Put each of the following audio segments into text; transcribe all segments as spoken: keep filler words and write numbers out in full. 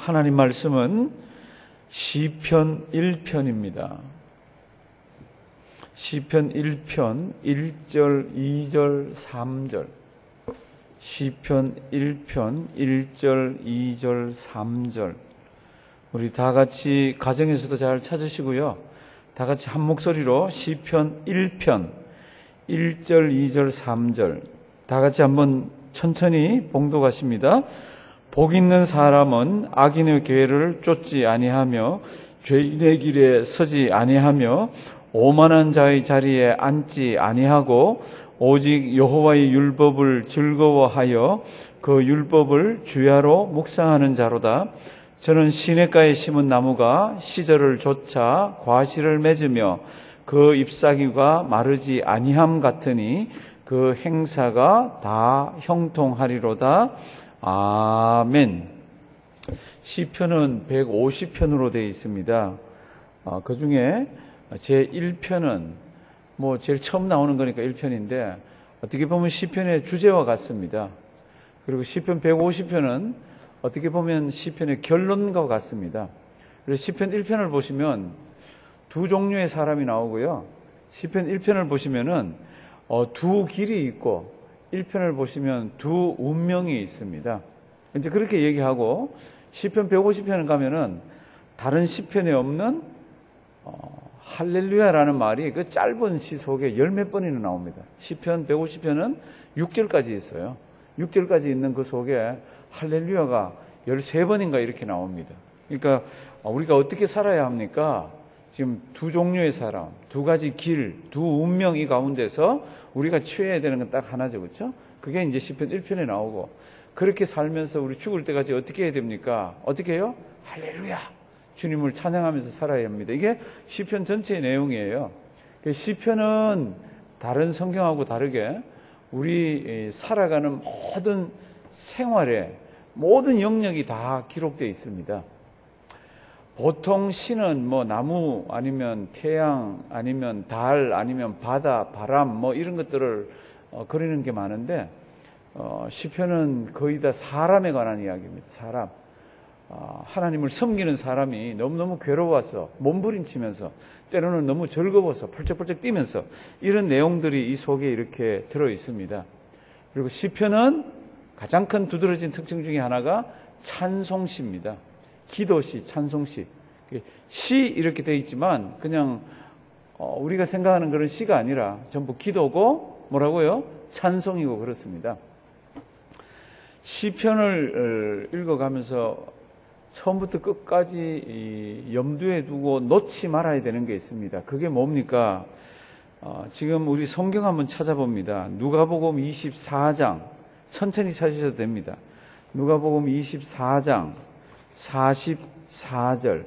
하나님 말씀은 시편 일 편입니다. 시편 일 편 일 절, 이 절, 삼 절. 시편 일 편 일 절, 이 절, 삼 절. 우리 다 같이 가정에서도 잘 찾으시고요. 다 같이 한 목소리로 시편 일 편 일 절, 이 절, 삼 절. 다 같이 한번 천천히 봉독하십니다. 복 있는 사람은 악인의 궤를 쫓지 아니하며 죄인의 길에 서지 아니하며 오만한 자의 자리에 앉지 아니하고 오직 여호와의 율법을 즐거워하여 그 율법을 주야로 묵상하는 자로다. 저는 시냇가에 심은 나무가 시절을 좇아 과실을 맺으며 그 잎사귀가 마르지 아니함 같으니 그 행사가 다 형통하리로다. 아멘. 시편은 백오십 편으로 되어 있습니다. 어, 그 중에 제일 편은 뭐 제일 처음 나오는 거니까 일 편인데 어떻게 보면 시편의 주제와 같습니다. 그리고 시편 백오십 편은 어떻게 보면 시편의 결론과 같습니다. 그래서 시편 일 편을 보시면 두 종류의 사람이 나오고요. 시편 일 편을 보시면은 어, 두 길이 있고 일 편을 보시면 두 운명이 있습니다. 이제 그렇게 얘기하고 시편 백오십 편을 가면은 다른 시편에 없는 어, 할렐루야라는 말이 그 짧은 시 속에 열 몇 번이나 나옵니다. 시편 백오십 편은 육 절까지 있어요. 육 절까지 있는 그 속에 할렐루야가 열세 번인가 이렇게 나옵니다. 그러니까 우리가 어떻게 살아야 합니까? 지금 두 종류의 사람, 두 가지 길, 두 운명 이 가운데서 우리가 취해야 되는 건 딱 하나죠. 그렇죠? 그게 이제 시편 일 편에 나오고 그렇게 살면서 우리 죽을 때까지 어떻게 해야 됩니까? 어떻게 해요? 할렐루야! 주님을 찬양하면서 살아야 합니다. 이게 시편 전체의 내용이에요. 시편은 다른 성경하고 다르게 우리 살아가는 모든 생활에 모든 영역이 다 기록되어 있습니다. 보통 시는 뭐 나무 아니면 태양 아니면 달 아니면 바다 바람 뭐 이런 것들을 어, 그리는 게 많은데 어, 시편은 거의 다 사람에 관한 이야기입니다. 사람 어, 하나님을 섬기는 사람이 너무너무 괴로워서 몸부림치면서 때로는 너무 즐거워서 펄쩍펄쩍 뛰면서 이런 내용들이 이 속에 이렇게 들어 있습니다. 그리고 시편은 가장 큰 두드러진 특징 중에 하나가 찬송시입니다. 기도시, 찬송시. 시 이렇게 되어 있지만 그냥 어, 우리가 생각하는 그런 시가 아니라 전부 기도고 뭐라고요? 찬송이고 그렇습니다. 시편을 읽어가면서 처음부터 끝까지 염두에 두고 놓지 말아야 되는 게 있습니다. 그게 뭡니까? 어, 지금 우리 성경 한번 찾아봅니다. 누가복음 이십사 장 천천히 찾으셔도 됩니다. 누가복음 이십사 장 사십사 절.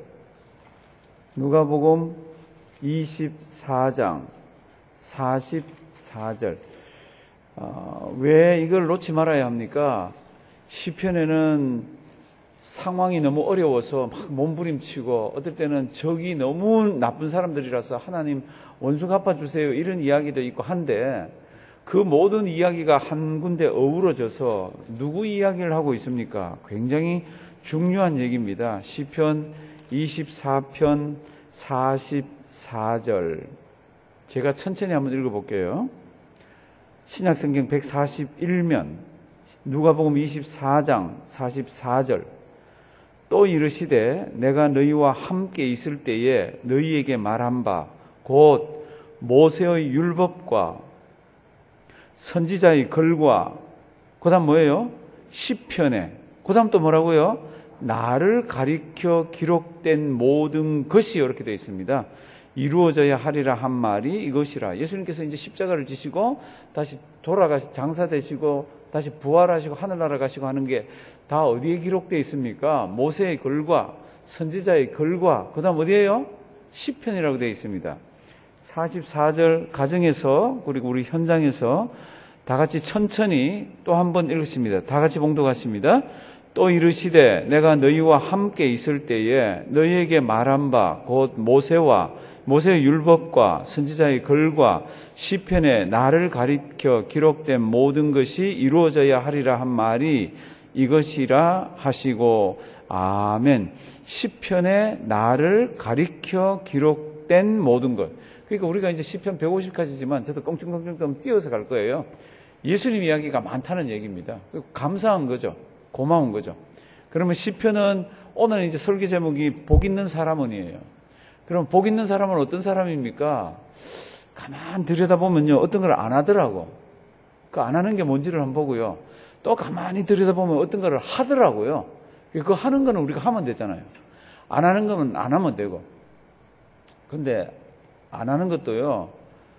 누가복음 이십사 장 사십사 절. 어, 왜 이걸 놓지 말아야 합니까? 시편에는 상황이 너무 어려워서 막 몸부림치고 어떨 때는 적이 너무 나쁜 사람들이라서 하나님 원수 갚아주세요 이런 이야기도 있고 한데 그 모든 이야기가 한 군데 어우러져서 누구 이야기를 하고 있습니까? 굉장히 중요한 얘기입니다. 시편 이십사 편 사십사 절. 제가 천천히 한번 읽어볼게요. 신약성경 백사십일 면 누가복음 이십사 장 사십사 절. 또 이르시되 내가 너희와 함께 있을 때에 너희에게 말한 바 곧 모세의 율법과 선지자의 글과 그 다음 뭐예요? 시편에 그 다음 또 뭐라고요? 나를 가리켜 기록된 모든 것이 이렇게 되어 있습니다. 이루어져야 하리라 한 말이 이것이라. 예수님께서 이제 십자가를 지시고 다시 돌아가시 장사되시고 다시 부활하시고 하늘나라 가시고 하는 게 다 어디에 기록되어 있습니까? 모세의 글과 선지자의 글과 그 다음 어디에요? 시편이라고 되어 있습니다. 사십사 절 가정에서 그리고 우리 현장에서 다 같이 천천히 또 한 번 읽습니다. 다 같이 봉독하십니다. 또 이르시되 내가 너희와 함께 있을 때에 너희에게 말한 바 곧 모세와 모세의 율법과 선지자의 글과 시편에 나를 가리켜 기록된 모든 것이 이루어져야 하리라 한 말이 이것이라 하시고 아멘. 시편에 나를 가리켜 기록된 모든 것. 그러니까 우리가 이제 시편 백오십까지지만 저도 껑충껑충 좀 띄어서 갈 거예요. 예수님 이야기가 많다는 얘기입니다. 감사한 거죠. 고마운 거죠. 그러면 시편은 오늘 이제 설교 제목이 복 있는 사람은이에요. 그럼 복 있는 사람은 어떤 사람입니까? 가만 들여다보면요, 어떤 걸 안 하더라고. 그 안 하는 게 뭔지를 한번 보고요. 또 가만히 들여다보면 어떤 걸 하더라고요. 그거 하는 거는 우리가 하면 되잖아요. 안 하는 거는 안 하면 되고. 근데 안 하는 것도요,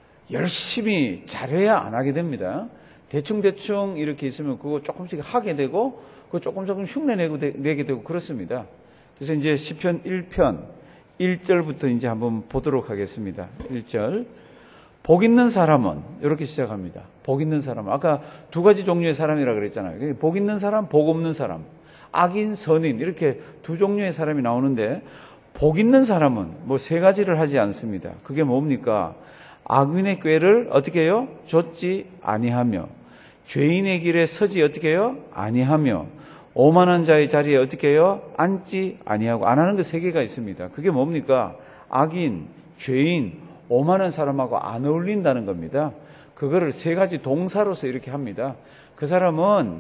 열심히 잘해야 안 하게 됩니다. 대충대충 이렇게 있으면 그거 조금씩 하게 되고, 그거 조금 조금 흉내내고 내게 되고 그렇습니다. 그래서 이제 시편 일 편 일 절부터 이제 한번 보도록 하겠습니다. 일 절. 복 있는 사람은 이렇게 시작합니다. 복 있는 사람. 아까 두 가지 종류의 사람이라 그랬잖아요. 복 있는 사람, 복 없는 사람. 악인, 선인 이렇게 두 종류의 사람이 나오는데 복 있는 사람은 뭐 세 가지를 하지 않습니다. 그게 뭡니까? 악인의 꾀를 어떻게 해요? 좇지 아니하며 죄인의 길에 서지 어떻게 해요? 아니하며 오만한 자의 자리에 어떻게 해요? 앉지 아니하고. 안 하는 거 세 개가 있습니다. 그게 뭡니까? 악인, 죄인, 오만한 사람하고 안 어울린다는 겁니다. 그거를 세 가지 동사로서 이렇게 합니다. 그 사람은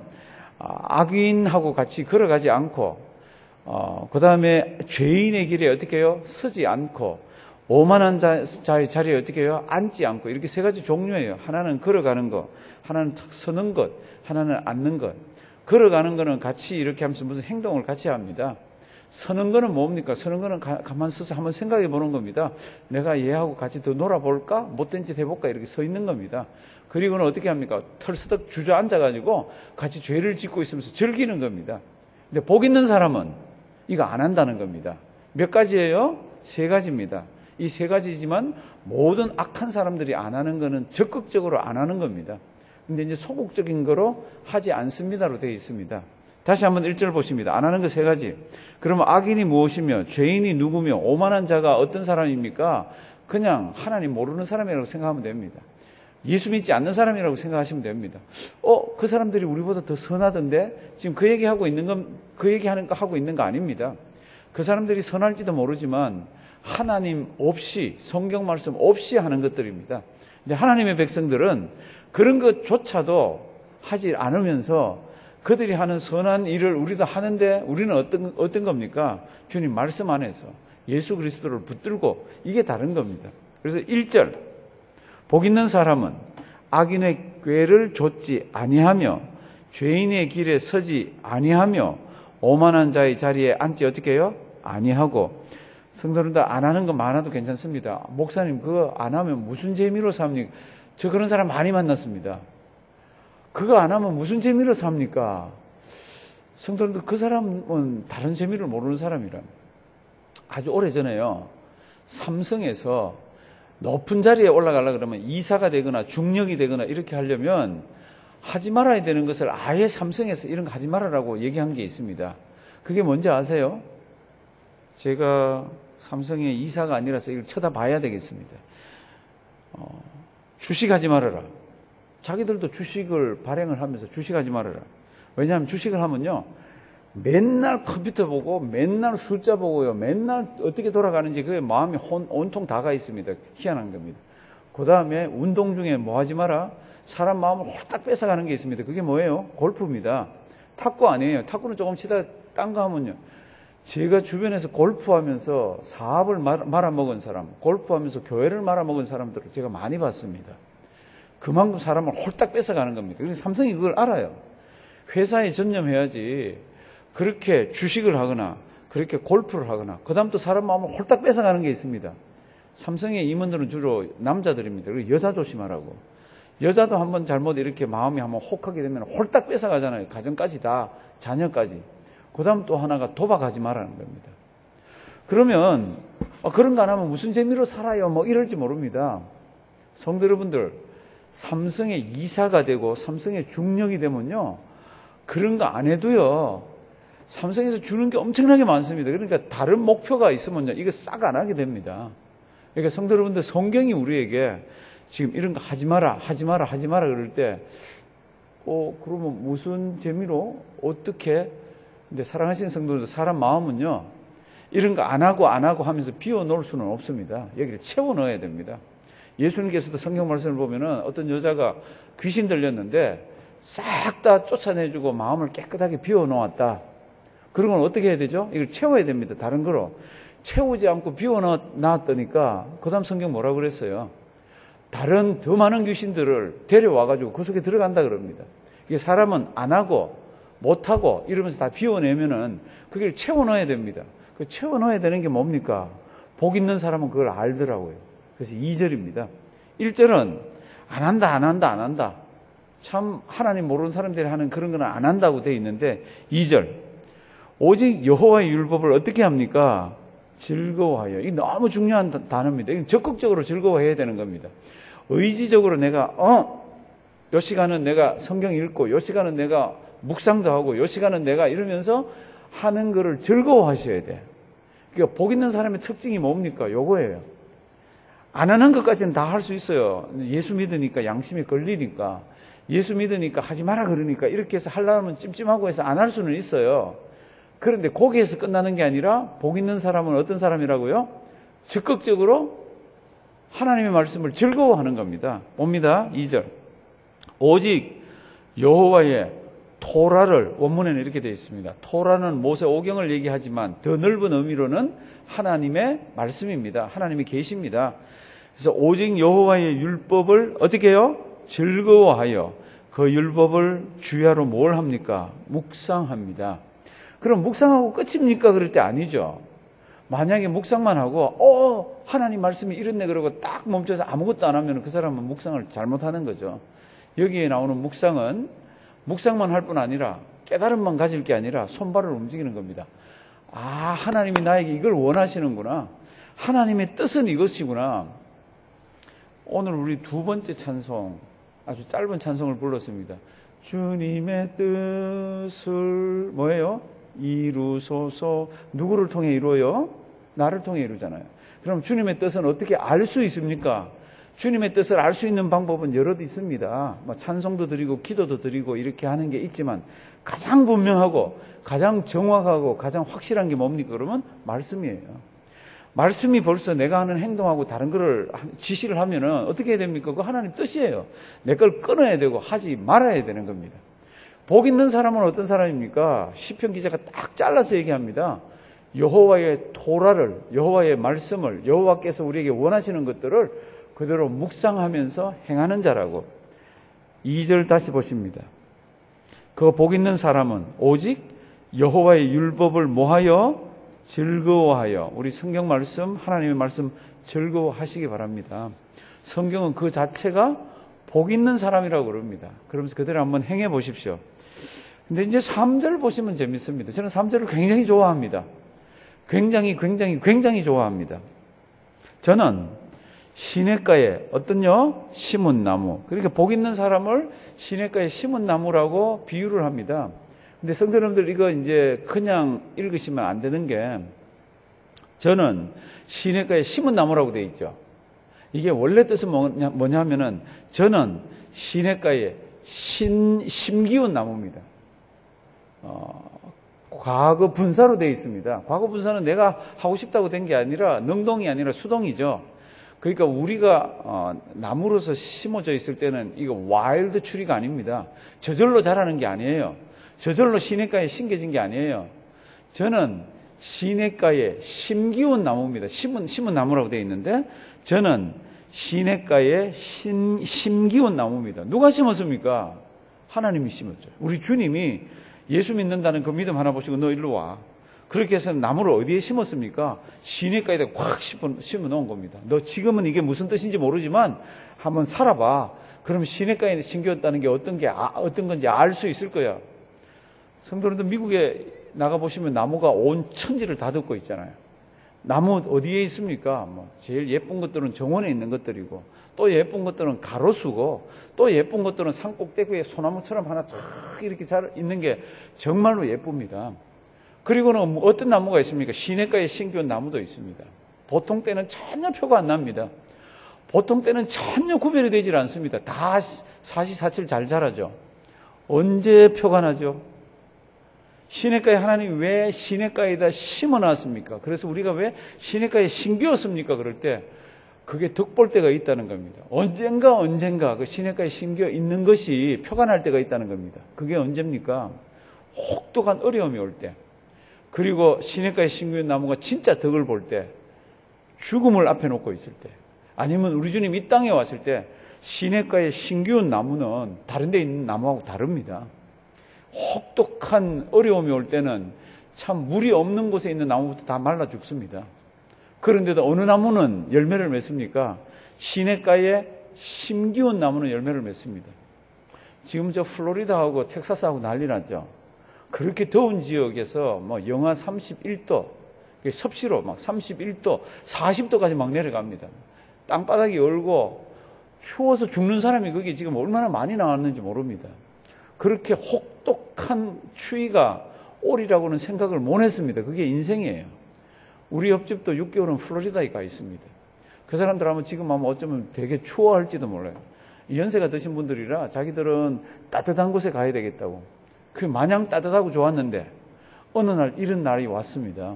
악인하고 같이 걸어가지 않고, 어, 그 다음에 죄인의 길에 어떻게 해요? 서지 않고, 오만한 자, 자의 자리에 어떻게 해요? 앉지 않고. 이렇게 세 가지 종류예요. 하나는 걸어가는 것, 하나는 서는 것, 하나는 앉는 것. 걸어가는 거는 같이 이렇게 하면서 무슨 행동을 같이 합니다. 서는 거는 뭡니까? 서는 거는 가, 가만 서서 한번 생각해 보는 겁니다. 내가 얘하고 같이 더 놀아볼까? 못된 짓 해볼까? 이렇게 서 있는 겁니다. 그리고는 어떻게 합니까? 털스덕 주저앉아가지고 같이 죄를 짓고 있으면서 즐기는 겁니다. 근데 복 있는 사람은 이거 안 한다는 겁니다. 몇 가지예요? 세 가지입니다. 이 세 가지지만 모든 악한 사람들이 안 하는 거는 적극적으로 안 하는 겁니다. 근데 이제 소극적인 거로 하지 않습니다로 되어 있습니다. 다시 한번 일 절 보십니다. 안 하는 거 세 가지. 그러면 악인이 무엇이며 죄인이 누구며 오만한 자가 어떤 사람입니까? 그냥 하나님 모르는 사람이라고 생각하면 됩니다. 예수 믿지 않는 사람이라고 생각하시면 됩니다. 어, 그 사람들이 우리보다 더 선하던데 지금 그 얘기하고 있는 건, 그 얘기하는 거 하고 있는 거 아닙니다. 그 사람들이 선할지도 모르지만 하나님 없이, 성경 말씀 없이 하는 것들입니다. 근데 하나님의 백성들은 그런 것조차도 하지 않으면서 그들이 하는 선한 일을 우리도 하는데 우리는 어떤, 어떤 겁니까? 주님 말씀 안에서 예수 그리스도를 붙들고 이게 다른 겁니다. 그래서 일 절. 복 있는 사람은 악인의 꾀를 좇지 아니하며 죄인의 길에 서지 아니하며 오만한 자의 자리에 앉지 어떻게 해요? 아니하고. 성도님들 안 하는 거 많아도 괜찮습니다. 목사님 그거 안 하면 무슨 재미로 삽니까? 저 그런 사람 많이 만났습니다. 그거 안 하면 무슨 재미로 삽니까? 성도님들 그 사람은 다른 재미를 모르는 사람이라. 아주 오래전에요. 삼성에서 높은 자리에 올라가려고 그러면 이사가 되거나 중력이 되거나 이렇게 하려면 하지 말아야 되는 것을 아예 삼성에서 이런 거 하지 말아라고 얘기한 게 있습니다. 그게 뭔지 아세요? 제가 삼성의 이사가 아니라서 이걸 쳐다봐야 되겠습니다. 어, 주식하지 말아라. 자기들도 주식을 발행을 하면서 주식하지 말아라. 왜냐하면 주식을 하면요. 맨날 컴퓨터 보고 맨날 숫자 보고요. 맨날 어떻게 돌아가는지 그게 마음이 혼, 온통 다 가 있습니다. 희한한 겁니다. 그 다음에 운동 중에 뭐 하지 마라. 사람 마음을 홀딱 뺏어가는 게 있습니다. 그게 뭐예요? 골프입니다. 탁구 아니에요. 탁구는 조금 치다 딴 거 하면요. 제가 주변에서 골프하면서 사업을 말아먹은 사람, 골프하면서 교회를 말아먹은 사람들을 제가 많이 봤습니다. 그만큼 사람을 홀딱 뺏어가는 겁니다. 그래서 삼성이 그걸 알아요. 회사에 전념해야지 그렇게 주식을 하거나 그렇게 골프를 하거나 그 다음 또 사람 마음을 홀딱 뺏어가는 게 있습니다. 삼성의 임원들은 주로 남자들입니다. 그리고 여자 조심하라고. 여자도 한번 잘못 이렇게 마음이 한번 혹하게 되면 홀딱 뺏어가잖아요. 가정까지 다, 자녀까지. 그 다음 또 하나가 도박하지 말라는 겁니다. 그러면 아, 그런 거 안 하면 무슨 재미로 살아요? 뭐 이럴지 모릅니다. 성도 여러분들, 삼성의 이사가 되고 삼성의 중력이 되면요. 그런 거 안 해도요. 삼성에서 주는 게 엄청나게 많습니다. 그러니까 다른 목표가 있으면요. 이거 싹 안 하게 됩니다. 그러니까 성도 여러분들, 성경이 우리에게 지금 이런 거 하지 마라, 하지 마라, 하지 마라 그럴 때 어, 그러면 무슨 재미로 어떻게 근데 사랑하시는 성도들, 사람 마음은요, 이런 거 안 하고 안 하고 하면서 비워놓을 수는 없습니다. 여기를 채워 넣어야 됩니다. 예수님께서도 성경 말씀을 보면은 어떤 여자가 귀신 들렸는데 싹 다 쫓아내주고 마음을 깨끗하게 비워놓았다. 그런 건 어떻게 해야 되죠? 이걸 채워야 됩니다. 다른 거로. 채우지 않고 비워놨더니까 그 다음 성경 뭐라고 그랬어요? 다른 더 많은 귀신들을 데려와가지고 그 속에 들어간다 그럽니다. 이게 사람은 안 하고 못하고 이러면서 다 비워내면은 그걸 채워넣어야 됩니다. 그 채워넣어야 되는 게 뭡니까? 복 있는 사람은 그걸 알더라고요. 그래서 이 절입니다. 일 절은 안 한다, 안 한다, 안 한다. 참 하나님 모르는 사람들이 하는 그런 건 안 한다고 되어 있는데 이 절. 오직 여호와의 율법을 어떻게 합니까? 즐거워하여. 이게 너무 중요한 단어입니다. 이건 적극적으로 즐거워해야 되는 겁니다. 의지적으로 내가 어, 요 시간은 내가 성경 읽고 요 시간은 내가 묵상도 하고 요 시간은 내가 이러면서 하는 거를 즐거워하셔야 돼. 그러니까 복 있는 사람의 특징이 뭡니까? 요거예요. 안 하는 것까지는 다 할 수 있어요. 예수 믿으니까 양심이 걸리니까 예수 믿으니까 하지 마라 그러니까 이렇게 해서 하려면 찜찜하고 해서 안 할 수는 있어요. 그런데 거기에서 끝나는 게 아니라 복 있는 사람은 어떤 사람이라고요? 적극적으로 하나님의 말씀을 즐거워하는 겁니다. 봅니다. 이 절. 오직 여호와의 토라를, 원문에는 이렇게 되어 있습니다. 토라는 모세오경을 얘기하지만 더 넓은 의미로는 하나님의 말씀입니다. 하나님의 계시입니다. 그래서 오직 여호와의 율법을 어떻게 해요? 즐거워하여 그 율법을 주야로 뭘 합니까? 묵상합니다. 그럼 묵상하고 끝입니까? 그럴 때 아니죠. 만약에 묵상만 하고 어 하나님 말씀이 이렇네 그러고 딱 멈춰서 아무것도 안 하면 그 사람은 묵상을 잘못하는 거죠. 여기에 나오는 묵상은 묵상만 할 뿐 아니라 깨달음만 가질 게 아니라 손발을 움직이는 겁니다. 아, 하나님이 나에게 이걸 원하시는구나. 하나님의 뜻은 이것이구나. 오늘 우리 두 번째 찬송, 아주 짧은 찬송을 불렀습니다. 주님의 뜻을 뭐예요? 이루소서. 누구를 통해 이루어요? 나를 통해 이루잖아요. 그럼 주님의 뜻은 어떻게 알 수 있습니까? 주님의 뜻을 알 수 있는 방법은 여럿 있습니다. 뭐 찬송도 드리고 기도도 드리고 이렇게 하는 게 있지만 가장 분명하고 가장 정확하고 가장 확실한 게 뭡니까? 그러면 말씀이에요. 말씀이 벌써 내가 하는 행동하고 다른 거를 지시를 하면은 어떻게 해야 됩니까? 그거 하나님 뜻이에요. 내 걸 끊어야 되고 하지 말아야 되는 겁니다. 복 있는 사람은 어떤 사람입니까? 시편 기자가 딱 잘라서 얘기합니다. 여호와의 토라를, 여호와의 말씀을, 여호와께서 우리에게 원하시는 것들을 그대로 묵상하면서 행하는 자라고. 이 절 다시 보십니다. 그 복 있는 사람은 오직 여호와의 율법을 뭐하여? 즐거워하여. 우리 성경 말씀, 하나님의 말씀 즐거워하시기 바랍니다. 성경은 그 자체가 복 있는 사람이라고 그럽니다. 그러면서 그대로 한번 행해 보십시오. 근데 이제 삼 절 보시면 재밌습니다. 저는 삼 절을 굉장히 좋아합니다. 굉장히 굉장히 굉장히 좋아합니다. 저는 시냇가에 어떤요? 심은 나무. 그러니까 복 있는 사람을 시냇가에 심은 나무라고 비유를 합니다. 근데 성도 여러분들 이거 이제 그냥 읽으시면 안 되는 게 저는 시냇가에 심은 나무라고 되어 있죠. 이게 원래 뜻은 뭐냐, 뭐냐면은 저는 시냇가에 신, 심기운 나무입니다. 어, 과거 분사로 되어 있습니다. 과거 분사는 내가 하고 싶다고 된 게 아니라 능동이 아니라 수동이죠. 그러니까 우리가 어, 나무로서 심어져 있을 때는 이거 와일드 추리가 아닙니다. 저절로 자라는 게 아니에요. 저절로 시냇가에 심겨진 게 아니에요. 저는 시냇가에 심기운 나무입니다. 심은, 심은 나무라고 되어 있는데 저는 시냇가에 심, 심기운 나무입니다. 누가 심었습니까? 하나님이 심었죠. 우리 주님이 예수 믿는다는 그 믿음 하나 보시고 너 일로 와. 그렇게 해서 나무를 어디에 심었습니까? 시냇가에다 꽉 심어 놓은 겁니다. 너 지금은 이게 무슨 뜻인지 모르지만 한번 살아봐. 그럼 시냇가에 심겼다는 게 어떤 게 어떤 건지 알 수 있을 거야. 성도님들 미국에 나가보시면 나무가 온 천지를 다 덮고 있잖아요. 나무 어디에 있습니까? 뭐 제일 예쁜 것들은 정원에 있는 것들이고 또 예쁜 것들은 가로수고 또 예쁜 것들은 산꼭대기에 소나무처럼 하나 쫙 이렇게 잘 있는 게 정말로 예쁩니다. 그리고는 어떤 나무가 있습니까? 시냇가에 심겨온 나무도 있습니다. 보통 때는 전혀 표가 안 납니다. 보통 때는 전혀 구별이 되질 않습니다. 다 사시사철 잘 자라죠. 언제 표가 나죠? 시냇가에 하나님이 왜 시냇가에다 심어놨습니까? 그래서 우리가 왜 시냇가에 심기었습니까? 그럴 때 그게 덕볼 때가 있다는 겁니다. 언젠가 언젠가 그 시냇가에 심겨 있는 것이 표가 날 때가 있다는 겁니다. 그게 언제입니까? 혹독한 어려움이 올 때, 그리고 시냇가에 심겨있는 나무가 진짜 덕을 볼 때, 죽음을 앞에 놓고 있을 때, 아니면 우리 주님 이 땅에 왔을 때 시냇가에 심기운 나무는 다른 데 있는 나무하고 다릅니다. 혹독한 어려움이 올 때는 참 물이 없는 곳에 있는 나무부터 다 말라 죽습니다. 그런데도 어느 나무는 열매를 맺습니까? 시냇가에 심기운 나무는 열매를 맺습니다. 지금 저 플로리다하고 텍사스하고 난리 났죠. 그렇게 더운 지역에서 뭐 영하 삼십일 도, 섭씨로 막 삼십일 도, 사십 도까지 막 내려갑니다. 땅바닥이 얼고 추워서 죽는 사람이 거기 지금 얼마나 많이 나왔는지 모릅니다. 그렇게 혹독한 추위가 오리라고는 생각을 못 했습니다. 그게 인생이에요. 우리 옆집도 육 개월은 플로리다에 가 있습니다. 그 사람들 하면 지금 하면 어쩌면 되게 추워할지도 몰라요. 연세가 드신 분들이라 자기들은 따뜻한 곳에 가야 되겠다고. 그 마냥 따뜻하고 좋았는데 어느 날 이런 날이 왔습니다.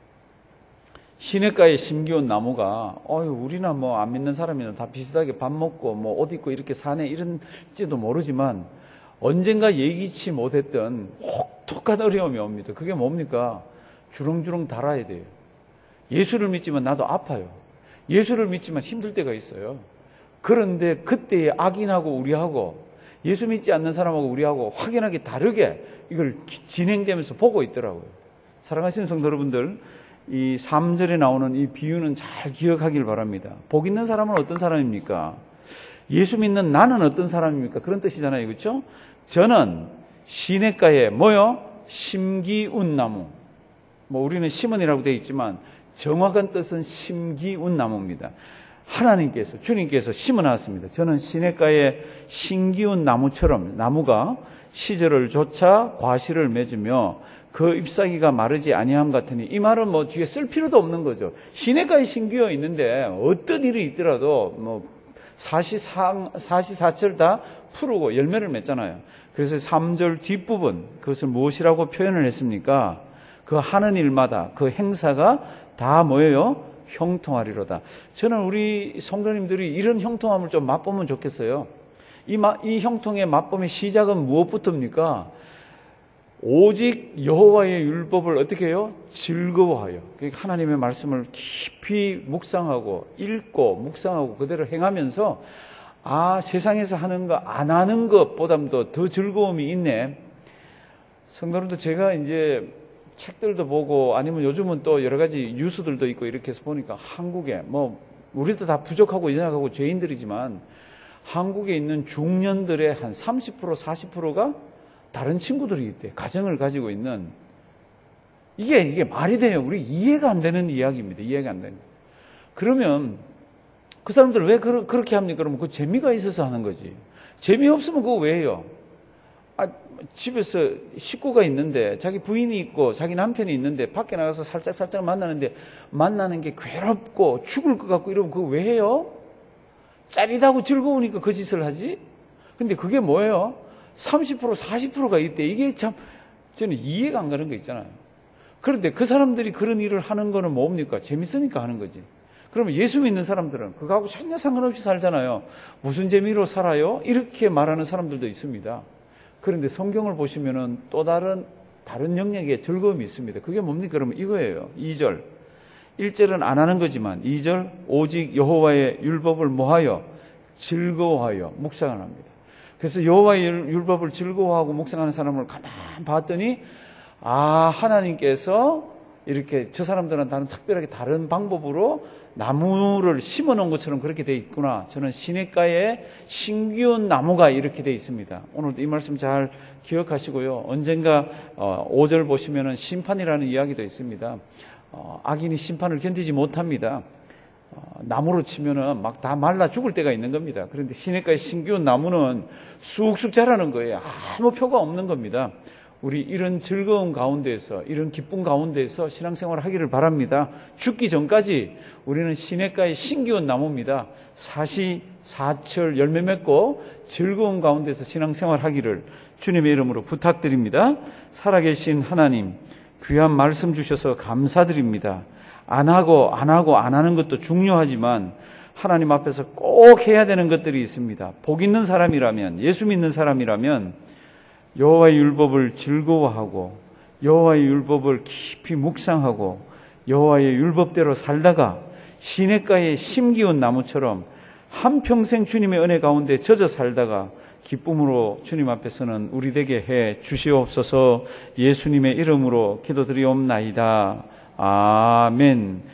시냇가에 심기운 나무가 어휴 우리나 뭐 안 믿는 사람이나 다 비슷하게 밥 먹고 뭐 옷 입고 이렇게 사네 이런지도 모르지만 언젠가 예기치 못했던 혹독한 어려움이 옵니다. 그게 뭡니까? 주렁주렁 달아야 돼요. 예수를 믿지만 나도 아파요. 예수를 믿지만 힘들 때가 있어요. 그런데 그때의 악인하고 우리하고 예수 믿지 않는 사람하고 우리하고 확연하게 다르게 이걸 진행되면서 보고 있더라고요. 사랑하시는 성도 여러분들, 이 삼 절에 나오는 이 비유는 잘 기억하길 바랍니다. 복 있는 사람은 어떤 사람입니까? 예수 믿는 나는 어떤 사람입니까? 그런 뜻이잖아요. 그렇죠? 저는 시냇가에 뭐요? 심기운 나무. 뭐 우리는 심은이라고 되어 있지만 정확한 뜻은 심기운 나무입니다. 하나님께서, 주님께서 심어놨습니다. 저는 시냇가에 심기운 나무처럼 나무가 시절을 좇아 과실을 맺으며 그 잎사귀가 마르지 아니함 같으니, 이 말은 뭐 뒤에 쓸 필요도 없는 거죠. 시냇가에 심기어 있는데 어떤 일이 있더라도 뭐 사시사, 사시사철 다 푸르고 열매를 맺잖아요. 그래서 삼 절 뒷부분 그것을 무엇이라고 표현을 했습니까? 그 하는 일마다 그 행사가 다 뭐예요? 형통하리로다. 저는 우리 성도님들이 이런 형통함을 좀 맛보면 좋겠어요. 이, 마, 이 형통의 맛봄의 시작은 무엇부터입니까? 오직 여호와의 율법을 어떻게 해요? 즐거워하여. 하나님의 말씀을 깊이 묵상하고 읽고 묵상하고 그대로 행하면서 아, 세상에서 하는 거 안 하는 것보다도 더 즐거움이 있네. 성도님들, 제가 이제 책들도 보고 아니면 요즘은 또 여러 가지 뉴스들도 있고 이렇게 해서 보니까 한국에 뭐 우리도 다 부족하고 연약하고 죄인들이지만 한국에 있는 중년들의 한 삼십 퍼센트 사십 퍼센트가 다른 친구들이 있대. 가정을 가지고 있는. 이게 이게 말이 돼요. 우리 이해가 안 되는 이야기입니다. 이해가 안 되는. 그러면 그 사람들 왜 그러, 그렇게 합니까? 그러면 그 재미가 있어서 하는 거지. 재미없으면 그거 왜 해요? 아, 집에서 식구가 있는데 자기 부인이 있고 자기 남편이 있는데 밖에 나가서 살짝 살짝 만나는데 만나는 게 괴롭고 죽을 것 같고 이러면 그거 왜 해요? 짜릿하고 즐거우니까 그 짓을 하지? 근데 그게 뭐예요? 삼십 퍼센트 사십 퍼센트가 있대. 이게 참 저는 이해가 안 가는 거 있잖아요. 그런데 그 사람들이 그런 일을 하는 거는 뭡니까? 재밌으니까 하는 거지. 그러면 예수 믿는 사람들은 그거하고 전혀 상관없이 살잖아요. 무슨 재미로 살아요? 이렇게 말하는 사람들도 있습니다. 그런데 성경을 보시면은 또 다른 다른 영역의 즐거움이 있습니다. 그게 뭡니까? 그러면 이거예요. 이 절. 일 절은 안 하는 거지만 이 절 오직 여호와의 율법을 뭐하여? 즐거워하여 묵상을 합니다. 그래서 여호와의 율법을 즐거워하고 묵상하는 사람을 가만 봤더니 아, 하나님께서 이렇게 저 사람들은 다른 특별하게 다른 방법으로 나무를 심어 놓은 것처럼 그렇게 돼 있구나. 저는 시냇가에 심기운 나무가 이렇게 돼 있습니다. 오늘도 이 말씀 잘 기억하시고요. 언젠가 오 절 보시면은 심판이라는 이야기도 있습니다. 악인이 심판을 견디지 못합니다. 나무로 치면은 막 다 말라 죽을 때가 있는 겁니다. 그런데 시냇가에 심기운 나무는 쑥쑥 자라는 거예요. 아무 표가 없는 겁니다. 우리 이런 즐거움 가운데서, 이런 기쁨 가운데서 신앙생활을 하기를 바랍니다. 죽기 전까지 우리는 시냇가에 심기운 나무입니다. 사시사철 열매 맺고 즐거움 가운데서 신앙생활 하기를 주님의 이름으로 부탁드립니다. 살아계신 하나님, 귀한 말씀 주셔서 감사드립니다. 안 하고 안 하고 안 하는 것도 중요하지만 하나님 앞에서 꼭 해야 되는 것들이 있습니다. 복 있는 사람이라면, 예수 믿는 사람이라면 여호와의 율법을 즐거워하고 여호와의 율법을 깊이 묵상하고 여호와의 율법대로 살다가 시냇가에 심기운 나무처럼 한평생 주님의 은혜 가운데 젖어 살다가 기쁨으로 주님 앞에서는 우리 되게 해 주시옵소서. 예수님의 이름으로 기도드리옵나이다. 아멘.